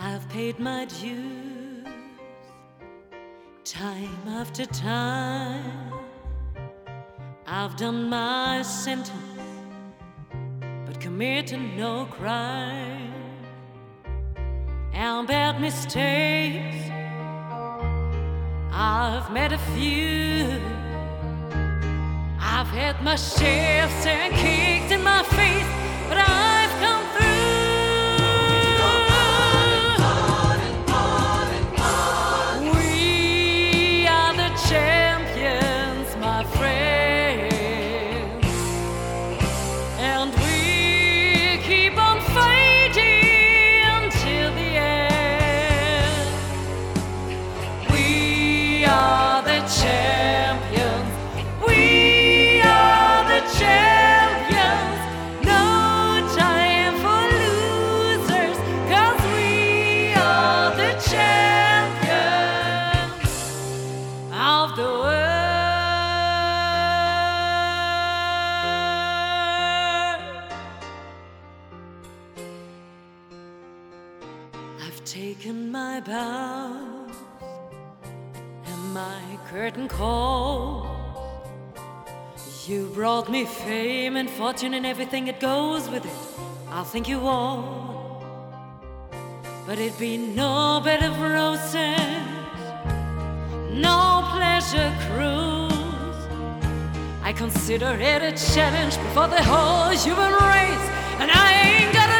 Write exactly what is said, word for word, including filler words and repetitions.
I've paid my dues time after time. I've done my sentence, but committed no crime. And bad mistakes, I've made a few. I've had my shifts and kicked in my face, but I've come through. We are the champions, my friends, and we keep on fighting till the end. We are the champions. We are the champions. No time for losers, 'cause we are the champions of the world. I've taken my bows and my curtain call. You brought me fame and fortune and everything that goes with it. I'll thank you all, but it'd be no bed of roses, no pleasure cruise. I consider it a challenge before the whole human race, and I ain't got